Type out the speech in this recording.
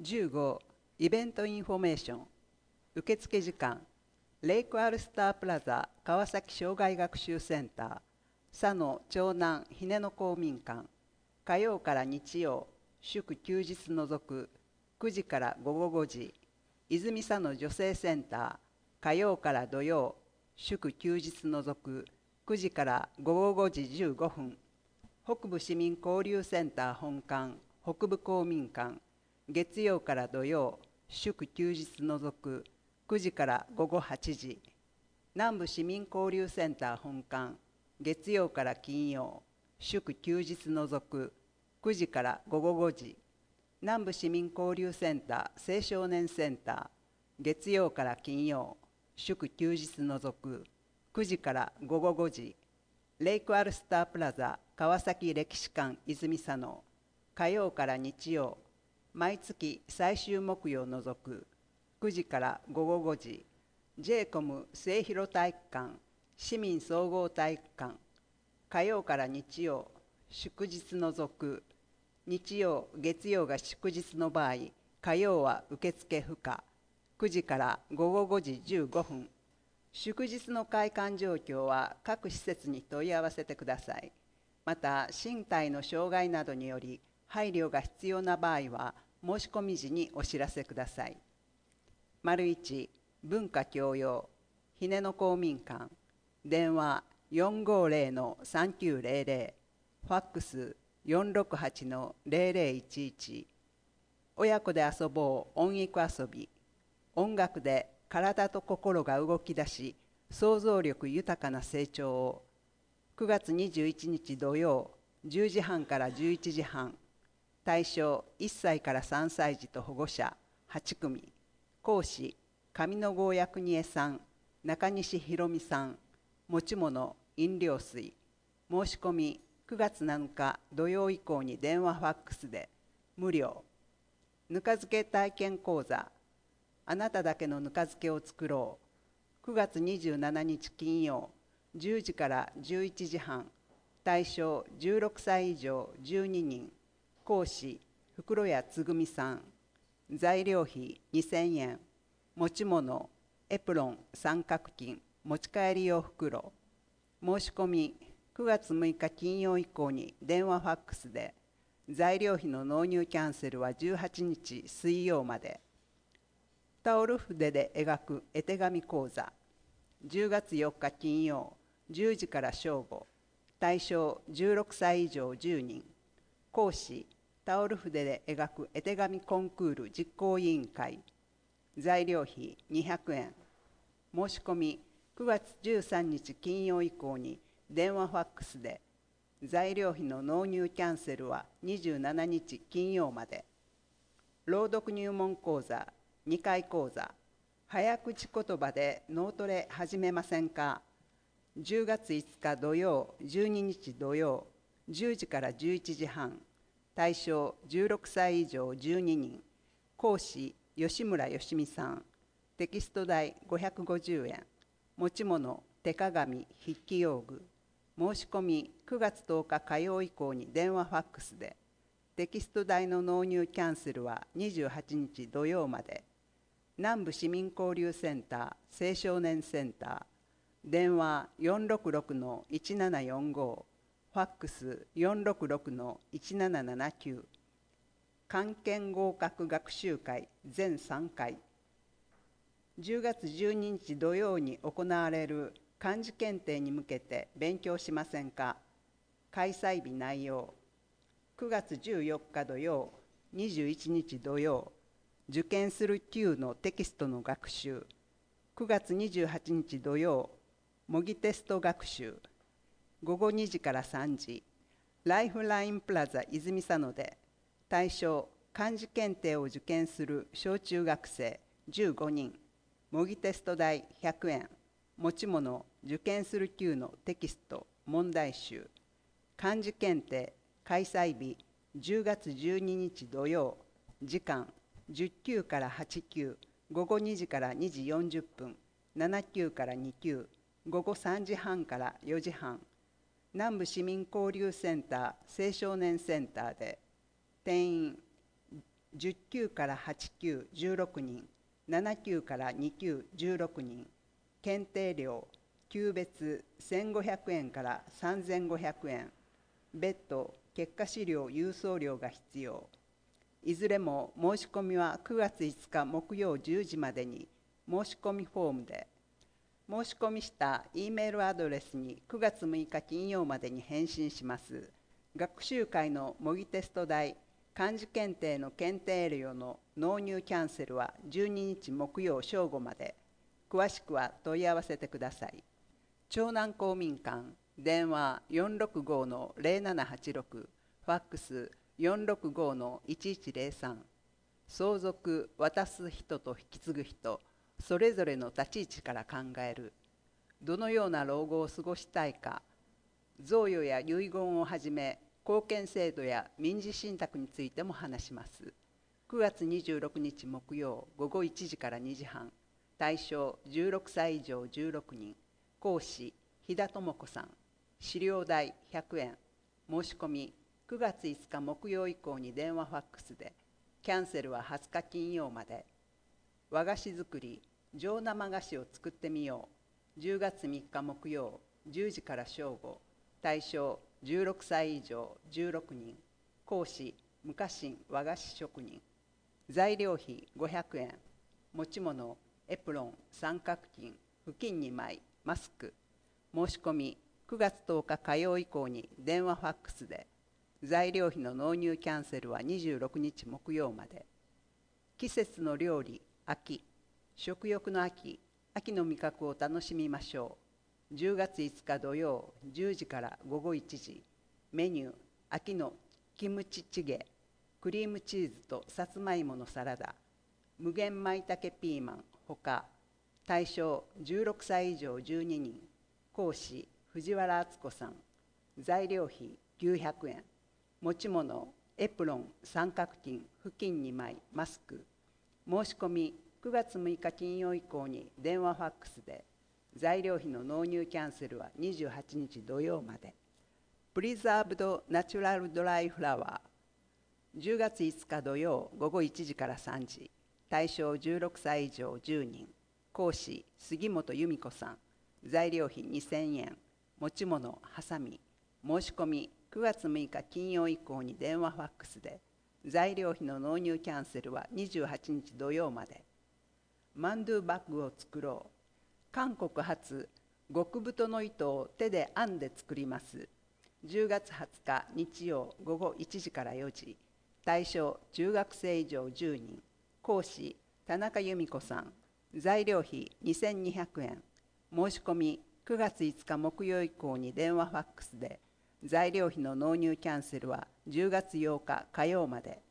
15、イベントインフォメーション。受付時間、レイクアルスタープラザ川崎障害学習センター、佐野長南ひねの公民館、火曜から日曜、祝休日除く、9時から午後5時、泉佐野女性センター、火曜から土曜、祝休日除く、9時から午後5時15分、北部市民交流センター本館、北部公民館、月曜から土曜、祝休日除く、9時から午後8時、南部市民交流センター本館、月曜から金曜、祝休日除く、9時から午後5時、南部市民交流センター青少年センター、月曜から金曜、祝休日除く、9時から午後5時、レイクアルスタープラザ川崎歴史館泉佐野、火曜から日曜、毎月最終木曜除く、9時から午後5時、j コム末広体育館、市民総合体育館、火曜から日曜、祝日除く、日曜、月曜が祝日の場合、火曜は受付不可、9時から午後5時15分、祝日の開館状況は各施設に問い合わせてください。また、身体の障害などにより配慮が必要な場合は、申し込み時にお知らせください。1、文化教養、ひねの公民館、電話450-3900、ファックス468-0011、親子で遊ぼう音育遊び、音楽で体と心が動き出し、想像力豊かな成長を。9月21日土曜、10時半から11時半。対象1歳から3歳児と保護者8組。講師、上野郷薬二重さん、中西博美さん。持ち物、飲料水。申し込み、9月7日土曜以降に電話ファックスで。無料。ぬか漬け体験講座。あなただけのぬか漬けを作ろう。9月27日金曜、10時から11時半。対象16歳以上12人。講師、袋谷つぐみさん。材料費2000円。持ち物、エプロン、三角巾、持ち帰り用袋。申し込み、9月6日金曜以降に電話ファックスで。材料費の納入キャンセルは18日水曜まで。タオル筆で描く絵手紙講座。10月4日金曜、10時から正午。対象16歳以上10人。講師、タオル筆で描く絵手紙コンクール実行委員会。材料費200円。申し込み、9月13日金曜以降に電話ファックスで。材料費の納入キャンセルは27日金曜まで。朗読入門講座2回講座。早口言葉で脳トレ始めませんか。10月5日土曜、12日土曜、10時から11時半。対象16歳以上12人。講師、吉村よしみさん。テキスト代550円。持ち物、手鏡、筆記用具。申し込み、9月10日火曜以降に電話ファックスで。テキスト代の納入キャンセルは28日土曜まで。南部市民交流センター青少年センター。電話466-1745。ファックス466-1779。漢検合格学習会全3回。10月12日土曜に行われる漢字検定に向けて勉強しませんか。開催日内容。9月14日土曜、21日土曜、受験する級のテキストの学習。9月28日土曜、模擬テスト学習。午後2時から3時、ライフラインプラザ泉佐野で。対象、漢字検定を受験する小中学生15人。模擬テスト代100円。持ち物、受験する級のテキスト、問題集。漢字検定、開催日、10月12日土曜。時間、10級から8級、午後2時から2時40分。7級から2級、午後3時半から4時半。南部市民交流センター青少年センターで。定員 10級から8級16人、7級から2級16人、検定料、級別1500円から3500円、別途結果資料郵送料が必要。いずれも申し込みは9月5日木曜10時までに申し込みフォームで、申し込みした E メールアドレスに9月6日金曜までに返信します。学習会の模擬テスト代、漢字検定の検定料の納入キャンセルは12日木曜正午まで。詳しくは問い合わせてください。長南公民館、電話465-0786、ファックス465-1103。相続、渡す人と引き継ぐ人、それぞれの立ち位置から考える。どのような老後を過ごしたいか、贈与や遺言をはじめ、後見制度や民事信託についても話します。9月26日木曜午後1時から2時半、対象16歳以上16人、講師飛田智子さん、資料代100円、申し込み9月5日木曜以降に電話ファックスで、キャンセルは20日金曜まで。和菓子作り、上生菓子を作ってみよう。10月3日木曜10時から正午、対象16歳以上16人、講師無家臣和菓子職人。材料費500円、持ち物エプロン、三角巾、布巾2枚、マスク。申し込み9月10日火曜以降に電話ファックスで。材料費の納入キャンセルは26日木曜まで。季節の料理、秋。食欲の秋、秋の味覚を楽しみましょう。10月5日土曜10時から午後1時。メニュー、秋のキムチチゲ、クリームチーズとさつまいものサラダ、無限まいたけピーマンほか。対象16歳以上12人、講師藤原敦子さん。材料費900円、持ち物エプロン、三角巾、布巾2枚、マスク。申し込み9月6日金曜以降に電話ファックスで。材料費の納入キャンセルは28日土曜まで。プリザーブドナチュラルドライフラワー、10月5日土曜午後1時から3時。対象16歳以上10人、講師杉本由美子さん。材料費2000円、持ち物ハサミ。申し込み9月6日金曜以降に電話ファックスで。材料費の納入キャンセルは28日土曜まで。マンドゥバッグを作ろう。韓国発極太の糸を手で編んで作ります。10月20日日曜午後1時から4時。対象中学生以上10人、講師田中由美子さん。材料費2200円。申し込み9月5日木曜以降に電話ファックスで。材料費の納入キャンセルは10月8日火曜まで。